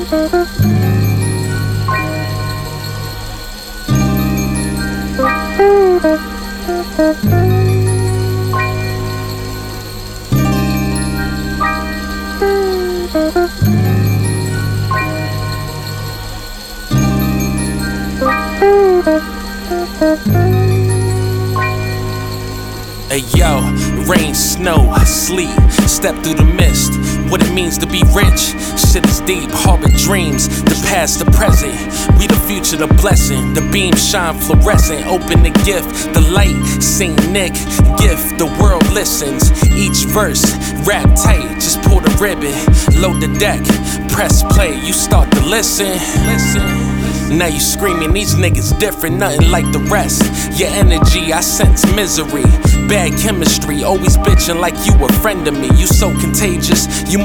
Hey yo, rain, snow, sleet, step through the mist. What it means to be rich, shit is deep. Harbor dreams, the past, the present. We the future, the blessing. The beams shine fluorescent. Open the gift, the light. Saint Nick, gift. The world listens. Each verse, rap tight. Just pull the ribbon, load the deck, press play. You start to listen. Now you screaming, these niggas different, nothing like the rest. Your energy, I sense misery. Bad chemistry, always bitching like you a friend of me. You so contagious, you